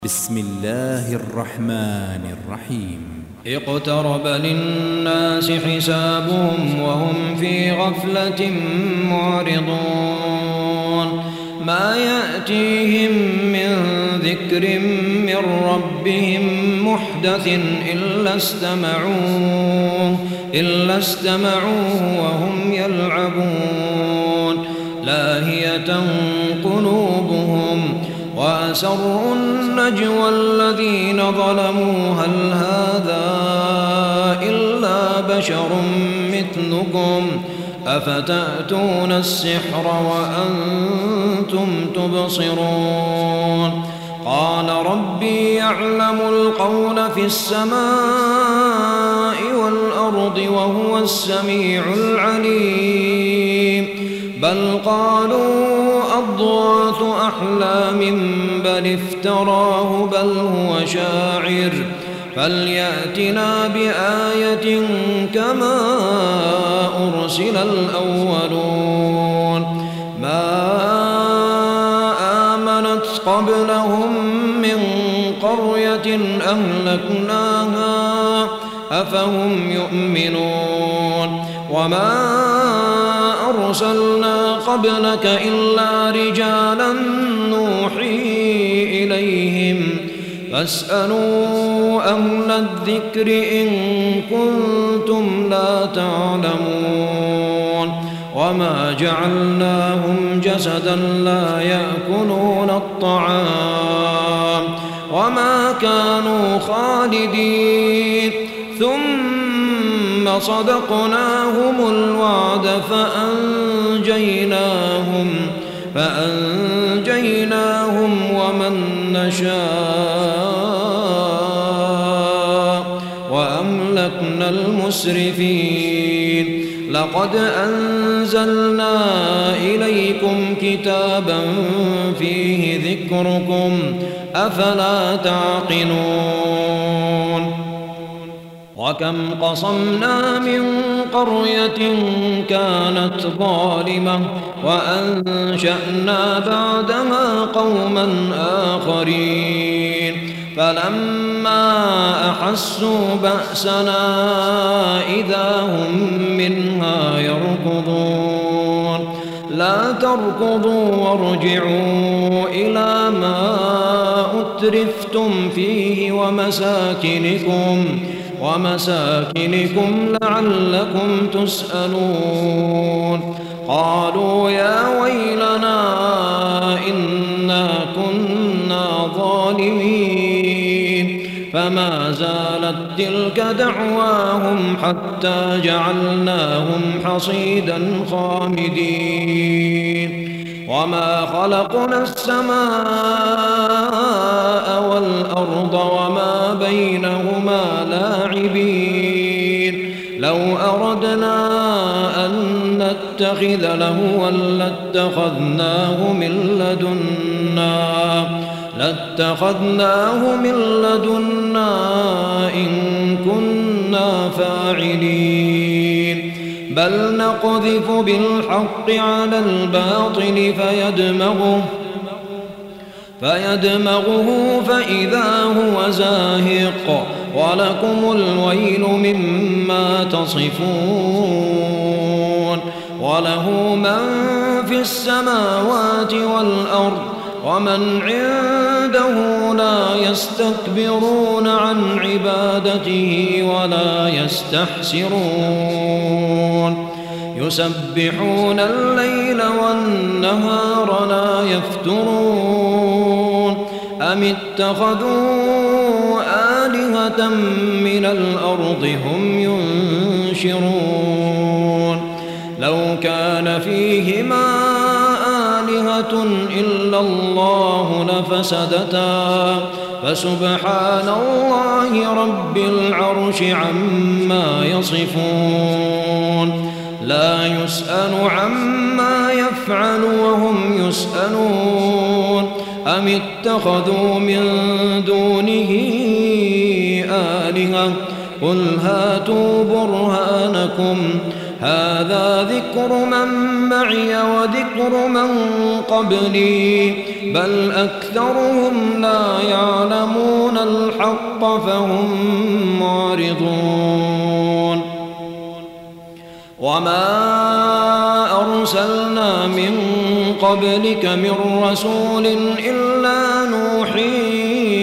بسم الله الرحمن الرحيم اقترب للناس حسابهم وهم في غفلة معرضون ما يأتيهم من ذكر من ربهم محدث إلا استمعوه وهم يلعبون لاهية قلوبهم وأسروا النجوى الذين ظلموا هل هذا إلا بشر مثلكم أفتأتون السحر وأنتم تبصرون قال ربي يعلم القول في السماء والأرض وهو السميع العليم بل قالوا أضغاث أحلام بل افتراه بل هو شاعر فليأتنا بآية كما أرسل الأولون ما آمنت قبلهم من قرية أهلكناها أفهم يؤمنون وما أرسلنا قبلك إلا رجالا نوحي إليهم فاسألوا أهل الذكر إن كنتم لا تعلمون وما جعلناهم جسدا لا يأكلون الطعام وما كانوا خالدين ثم صدقناهم الوعد فأنجيناهم ومن نشاء وأملكنا المسرفين لقد أنزلنا إليكم كتابا فيه ذكركم أفلا تعقلون وكم قصمنا من قرية كانت ظالمة وأنشأنا بعدها قوما آخرين فلما أحسوا بأسنا إذا هم منها يركضون لا تركضوا وارجعوا إلى ما أترفتم فيه ومساكنكم لعلكم تسألون قالوا يا ويلنا إنا كنا ظالمين فما زالت تلك دعواهم حتى جعلناهم حصيدا خامدين وما خلقنا السماء والأرض وما بينهما لاعبين لو أردنا أن نتخذ لهوا لاتخذناه من لدنا إن كنا فاعلين بل نقذف بالحق على الباطل فيدمغه فإذا هو زاهق ولكم الويل مما تصفون وله من في السماوات والأرض ومن عنده لا يستكبرون عن عبادته ولا يستحسرون يسبحون الليل والنهار لا يفترون أم اتخذوا آلهة من الأرض هم ينشرون لو كان فيهما آلهة إلا الله لفسدتا فسبحان الله رب العرش عما يصفون لا يسأل عما يفعل وهم يسألون أم اتخذوا من دونه آلهة قل هاتوا برهانكم هذا ذكر من معي وذكر من قبلي بل أكثرهم لا يعلمون الحق فهم معرضون وما أرسلنا من قبلك من رسول إلا نوحي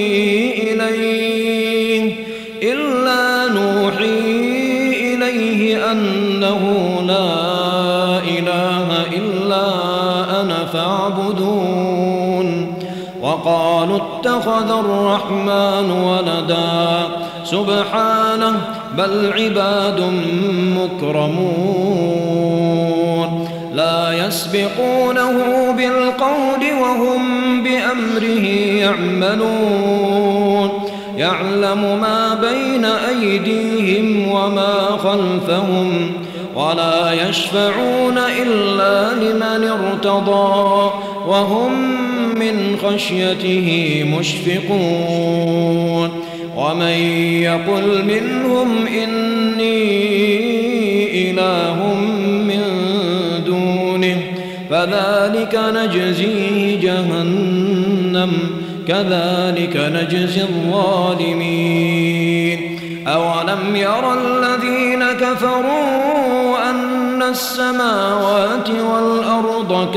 إليه أنه لا إله إلا أنا فاعبدون وقالوا اتخذ الرحمن ولدا سبحانه بل عباد مكرمون لا يسبقونه بالقول وهم بأمره يعملون يعلم ما بين أيديهم وما خلفهم ولا يشفعون إلا لمن ارتضى وهم من خشيته مشفقون ومن يقل منهم إني إله من دونه فذلك نجزيه جهنم كذلك نجزي الظالمين أولم يرى الذين كفروا أن السماوات والأرض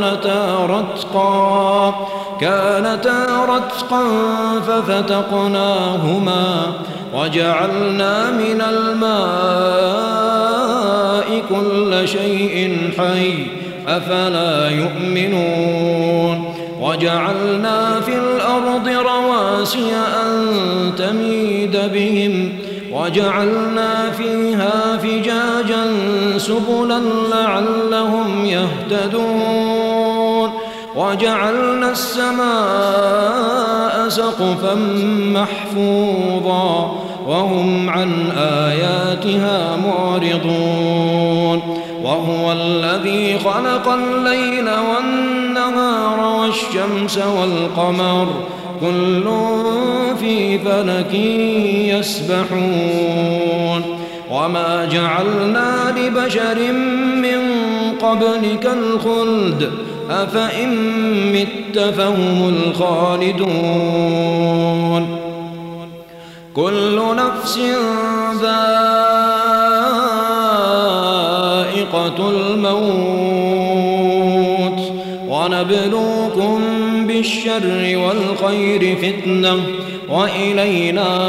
كانتا رتقا ففتقناهما وجعلنا من الماء كل شيء حي أفلا يؤمنون وجعلنا في الأرض رواسي أن تميد بهم وجعلنا فيها فجاجا سبلا لعلهم يهتدون وجعلنا السماء سقفا محفوظا وهم عن آياتها معرضون وهو الذي خلق الليل والنهار والشمس والقمر كل في فلك يسبحون وما جعلنا لبشر من قبلك الخلد أفإن مت فهم الخالدون كل نفس ذائقة الموت ونبلوكم بالشر والخير فتنة وإلينا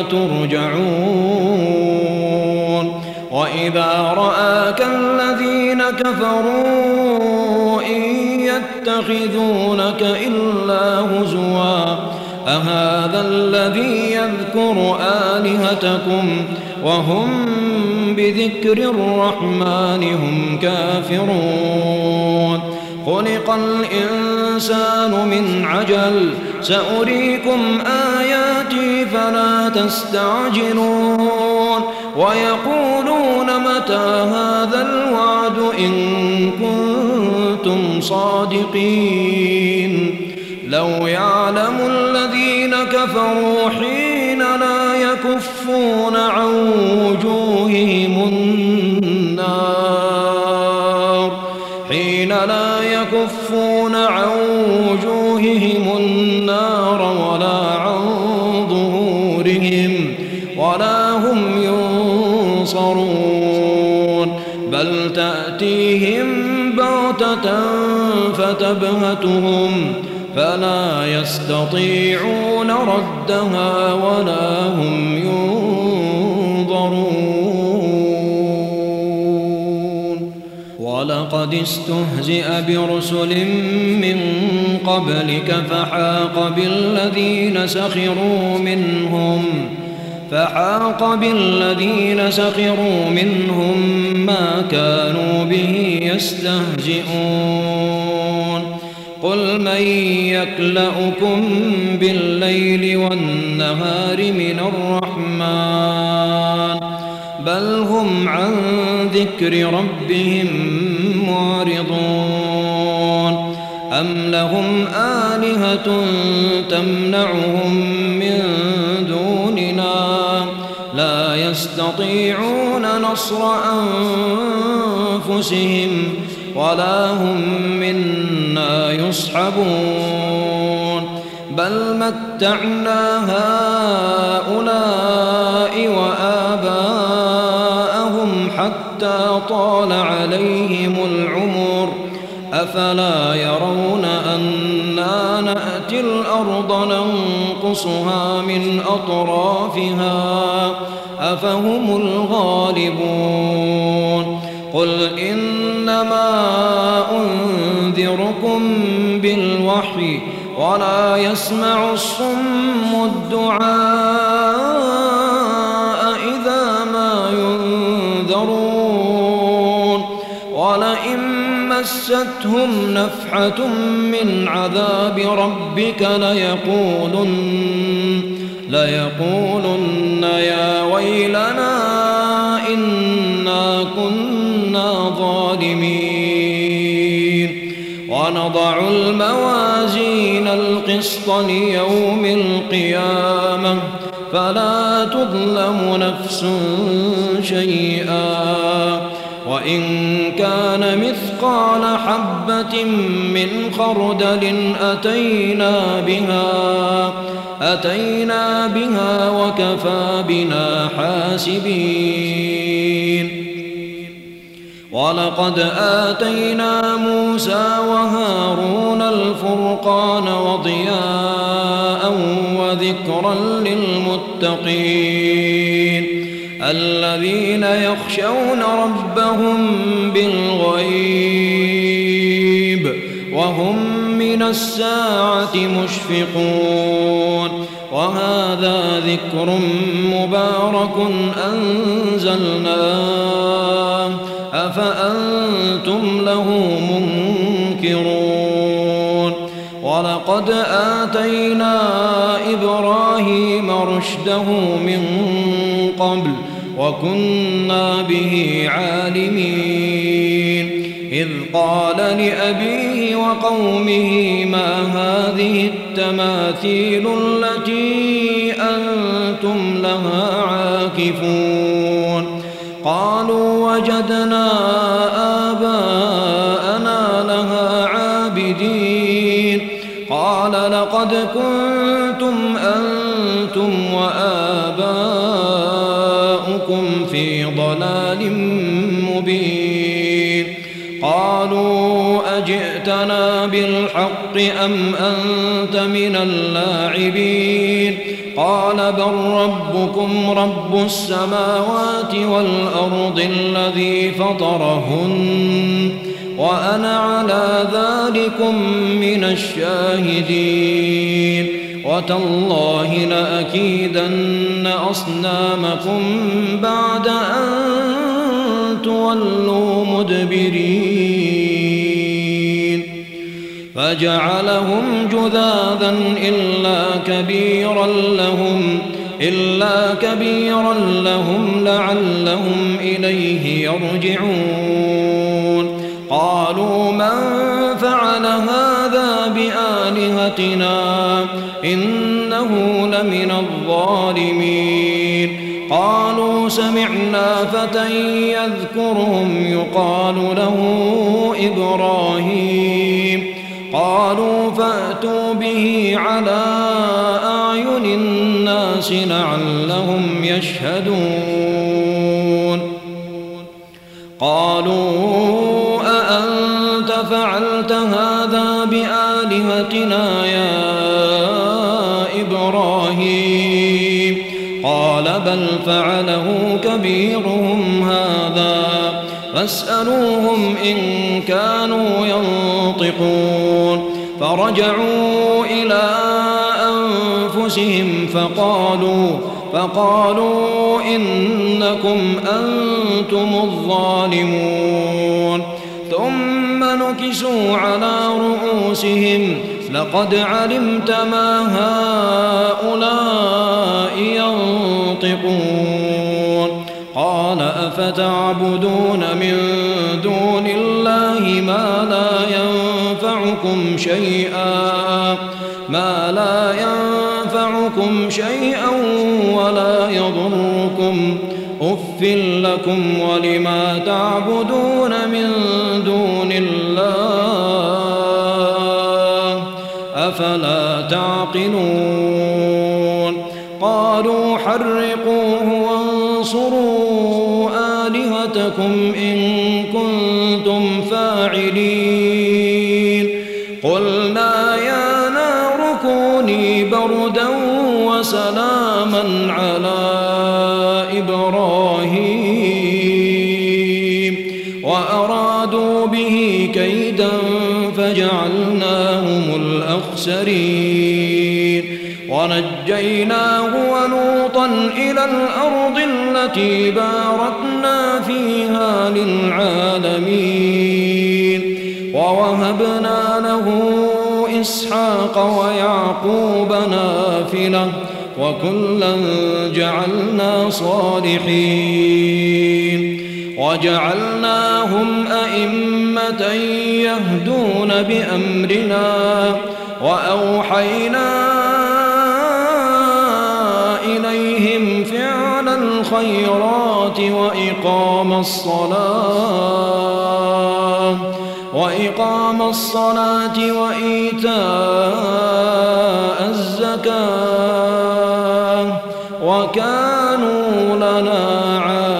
ترجعون وإذا رآك الذين كفروا إن يتخذونك إلا هزوا أهذا الذي يذكر آلهتكم وهم بذكر الرحمن هم كافرون خلق الإنسان من عجل سأريكم آياتي فلا تستعجلون ويقولون متى هذا الوعد إن كنتم صادقين لو يعلم الذين كفروا حين لا يكفون عن وجوههم النار ولا عن ظهورهم ولا هم ينصرون بل تأتيهم بغتة فتبهتهم فلا يستطيعون ردها ولا هم ينظرون ولقد استهزئ برسل من قبلك فحاق بالذين سخروا منهم ما كانوا به يستهزئون قل من يكلؤكم بالليل والنهار من الرحمن بل هم عن ذكر ربهم معرضون أم لهم آلهة تمنعهم من دوننا لا يستطيعون نصر أنفسهم ولا هم منا يصحبون بل متعنا هؤلاء وآباءهم حتى طال عليهم العمر أفلا يرون أنا نأتي الأرض ننقصها من أطرافها أفهم الغالبون قل إنما أنذركم بالوحي ولا يسمع الصم الدعاء إذا ما ينذرون ولئن مستهم نفحة من عذاب ربك ليقولن يا ويلنا إنا كنا ظالمين ونضع الموازين القسط ليوم القيامة فلا تظلم نفس شيئا وإن كان مثقال حبة من خردل أتينا بها وكفى بنا حاسبين ولقد آتينا موسى وهارون الفرقان وضياء وذكرا للمتقين الذين يخشون ربهم بالغيب وهم من الساعة مشفقون وهذا ذكر مبارك أنزلناه أفأنتم له منكرون ولقد آتينا إبراهيم رشده من قبل وكنا به عالمين إذ قال لأبيه وقومه ما هذه التماثيل التي أنتم لها عاكفون قالوا وجدنا آباءنا لها عابدين قال لقد كنتم أنتم وآباؤكم في ضلال مبين قالوا أجئتنا بالحق أم أنت من اللاعبين قال بل ربكم رب السماوات والأرض الذي فطرهن وأنا على ذلكم من الشاهدين وتالله لأكيدن أصنامكم بعد أن تولوا مدبرين فجعلهم جذاذا إلا كبيرا لهم لعلهم إليه يرجعون قالوا من فعل هذا بآلهتنا إنه لمن الظالمين قالوا سمعنا فتى يذكرهم يقال له إبراهيم قالوا فأتوا به على أعين الناس لعلهم يشهدون قالوا أأنت فعلت هذا بآلهتنا يا إبراهيم قال بل فعله كبيرهم هذا فاسألوهم إن كانوا ينطقون فرجعوا إلى أنفسهم فقالوا إنكم أنتم الظالمون ثم نكسوا على رؤوسهم لقد علمت ما هؤلاء ينطقون قال أفتعبدون من دون الله ما لا ينفعكم شيئا ولا يضركم أف لكم ولما تعبدون من دون الله أفلا تعقلون قالوا حرقوه وانصروا آلهتكم إن كنتم فاعلين قلنا يا نار كوني بردا وسلاما على إبراهيم وأرادوا به كيدا فجعلناهم الأخسرين ونجيناه ولوطا إلى الأرض التي باركنا فيها للعالمين ووهبنا له إسحاق ويعقوب نافلة وكلا جعلنا صالحين وجعلناهم أئمة يهدون بأمرنا وأوحينا إليهم فعل الخيرات وإقام الصلاة وإيتاء الزكاة وكانوا لنا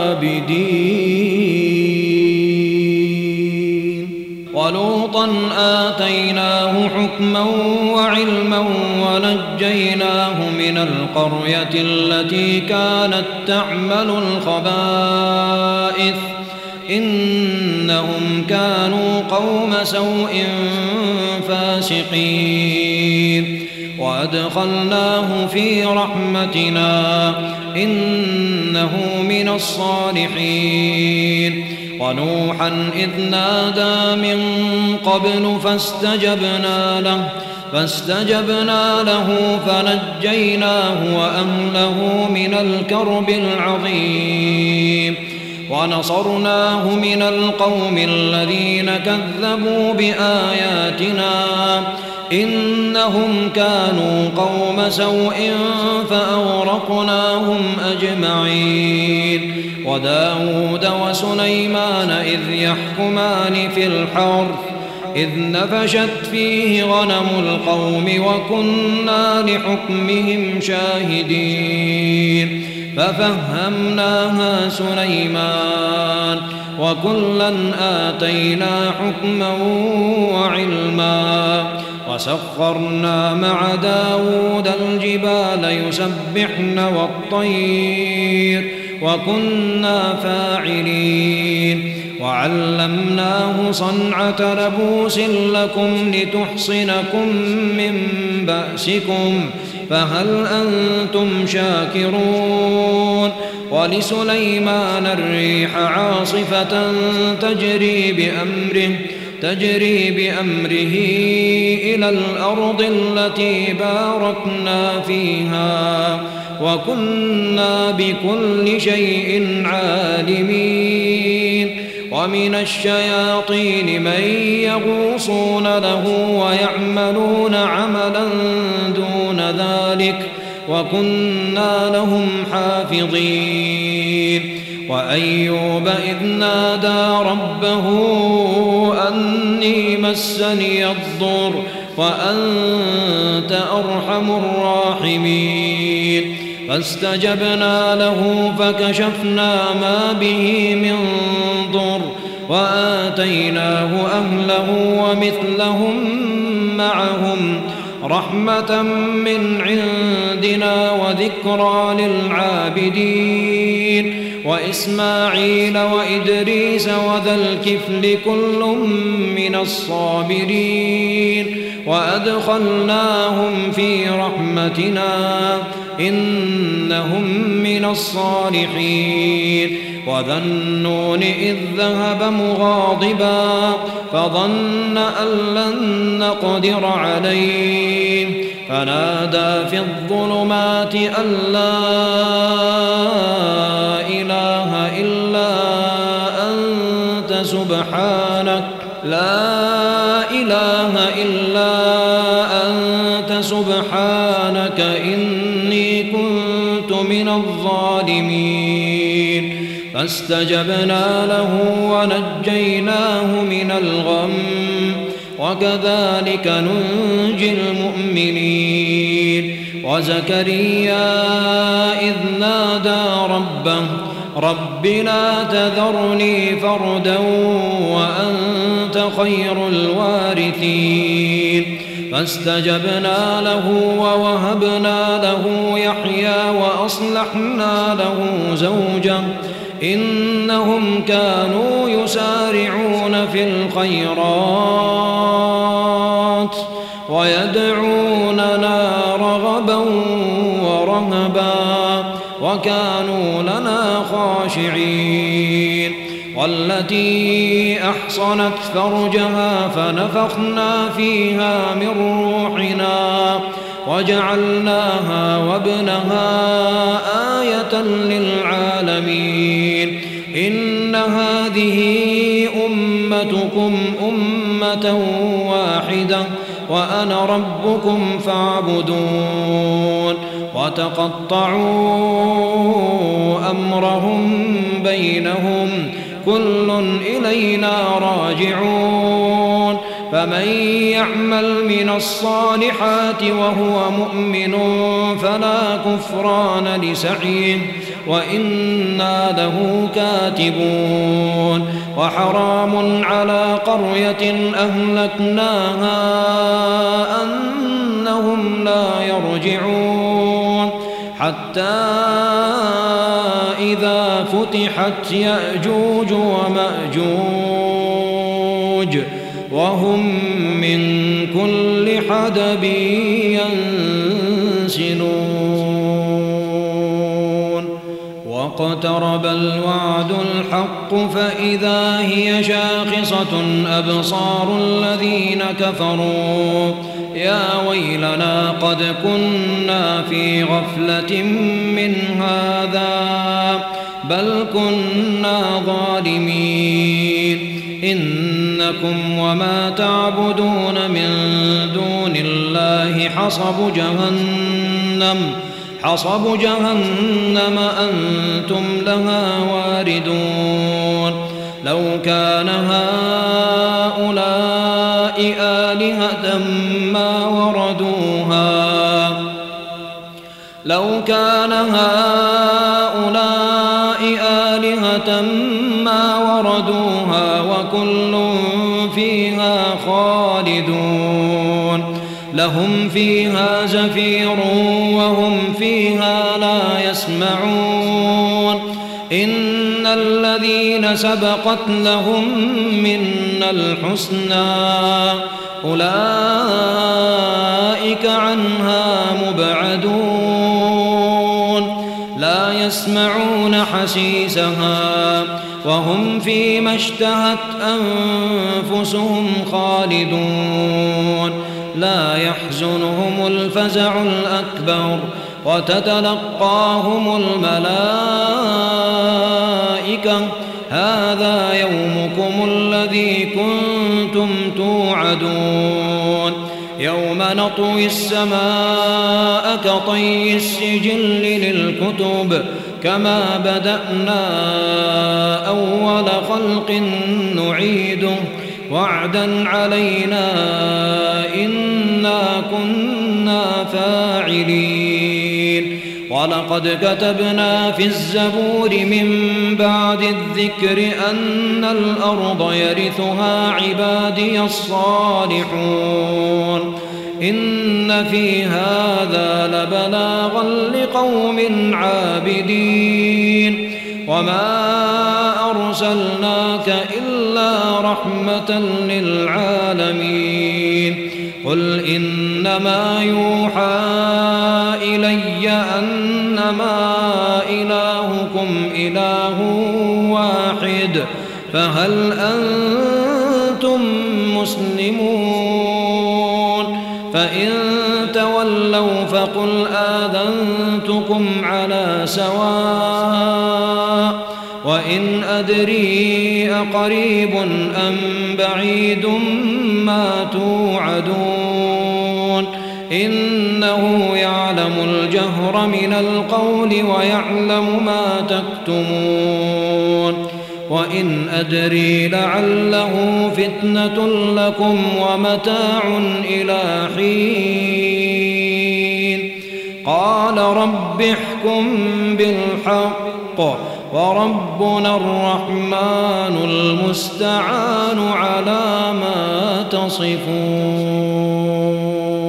عابدين ولوطا آتيناه حكما وعلما ونجيناه من القرية التي كانت تعمل الخبائث إنهم كانوا قوم سوء فاسقين وأدخلناه في رحمتنا إنه من الصالحين ونوحا إذ نادى من قبل فاستجبنا له فنجيناه وأهله من الكرب العظيم ونصرناه من القوم الذين كذبوا بآياتنا إنهم كانوا قوم سوء فأغرقناهم أجمعين وداود وسليمان إذ يحكمان في الحرث إذ نفشت فيه غنم القوم وكنا لحكمهم شاهدين ففهمناها سليمان وكلا آتينا حكما وعلما وسخرنا مع داود الجبال يسبحن والطير وكنا فاعلين وعلمناه صنعة لبوس لكم لتحصنكم من بأسكم فهل أنتم شاكرون ولسليمان الريح عاصفة تجري بأمره إلى الأرض التي باركنا فيها وكنا بكل شيء عالمين ومن الشياطين من يغوصون له ويعملون عملا دون ذلك وكنا لهم حافظين وأيوب إذ نادى ربه أني مسني الضر وأنت أرحم الراحمين فاستجبنا له فكشفنا ما به من ضر وآتيناه أهله ومثلهم معهم رحمة من عندنا وذكرى للعابدين وإسماعيل وإدريس وذا الكفل كل من الصابرين وأدخلناهم في رحمتنا إنهم من الصالحين وذا النون إذ ذهب مغاضبا فظن أن لن نقدر عليه فنادى في الظلمات أن لا إله إلا أنت سبحانك إني كنت من الظالمين فاستجبنا له ونجيناه من الغم وكذلك ننجي المؤمنين وزكريا إذ نادى ربه رب لا تذرني فردا وأنت خير الوارثين فاستجبنا له ووهبنا له يحيى وأصلحنا له زوجه إنهم كانوا يسارعون في الخيرات ويدعوننا رغبا ورهبا وكانوا لنا خاشعين والتي أحصنت فرجها فنفخنا فيها من روحنا وجعلناها وابنها آية للعالمين إن هذه أمتكم أمة واحدة وأنا ربكم فاعبدون وتقطعوا أمرهم بينهم كل إلينا راجعون فمن يعمل من الصالحات وهو مؤمن فلا كفران لسعيه وإنا له كاتبون وحرام على قرية أهلكناها أنهم لا يرجعون حتى إذا فتحت يأجوج ومأجوج وهم من كل حدب ينسلون واقترب الوعد الحق فإذا هي شاخصة أبصار الذين كفروا يا ويلنا قد كنا في غفلة من هذا بل كنا ظالمين إنكم وما تعبدون من دون الله حصب جهنم أنتم لها واردون لو كان هؤلاء آلهة ما وردوها وكل فيها خالدون لهم فيها زفير وهم فيها لا يسمعون إن الذين سبقت لهم منا الحسنى أولئك عنها مبعدون لا يسمعون حسيسها وهم فيما اشتهت أنفسهم خالدون لا يحزنهم الفزع الأكبر وتتلقاهم الملائكة هذا يومكم الذي كنتم توعدون يوم نطوي السماء كطي السجل للكتب كما بدأنا أول خلق نعيده وعدا علينا إنا كنا فاعلين ولقد كتبنا في الزبور من بعد الذكر أن الأرض يرثها عبادي الصالحون إن في هذا لبلاغا لقوم عابدين وما أرسلناك إلا رحمة للعالمين قل إنما يوحى إلي أنما إلهكم إله واحد فهل أنتم مسلمون فإن تولوا فقل آذنتكم على سواء وإن أدري أقريب أم بعيد ما توعدون إنه يعلم الجهر من القول ويعلم ما تكتمون وإن أدري لعله فتنة لكم ومتاع إلى حين قال رب احكم بالحق وربنا الرحمن المستعان على ما تصفون